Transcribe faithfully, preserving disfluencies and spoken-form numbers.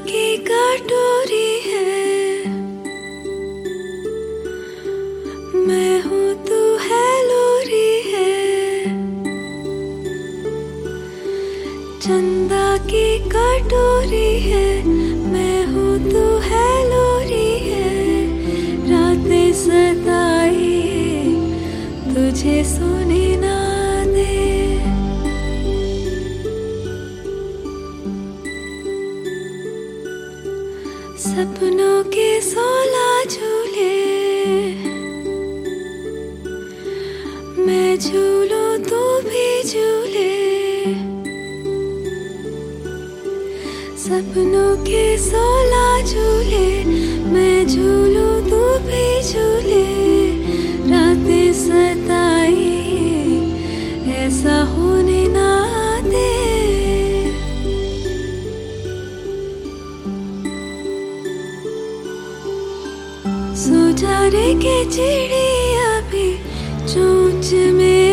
की कटोरी है, मैं हूँ तू है लोरी है। चंदा की कटोरी है, मैं हूँ तू है लोरी है। रातें सताई तुझे सोने ना दे। सपनों के सोलह झूले, मैं झूलूं तू भी झूले। सपनों के सोलह झूले, मैं झूलूं तू भी झूले। रातें सताई ऐसा होने ना दे। सो जा रे के चिड़िया भी चोंच में